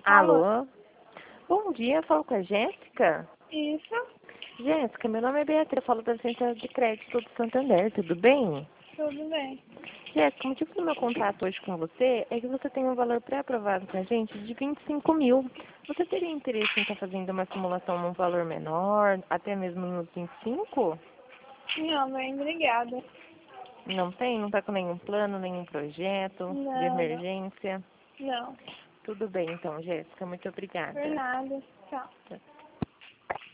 Alô? Alô? Bom dia, falo com a Jéssica. Isso, Jéssica, meu nome é Beatriz, eu falo da Central de Crédito do Santander, tudo bem? tudo bem. Jéssica, o motivo do meu contato hoje com você é que você tem um valor pré-aprovado com a gente de 25 mil. Você teria interesse em estar fazendo uma simulação num valor menor, até mesmo nos 25? Não, bem, obrigada. Não tem? Não está com nenhum plano, nenhum projeto de Não, não, emergência? não. Tudo bem então, Jéssica, muito Por obrigada. nada. Tchau.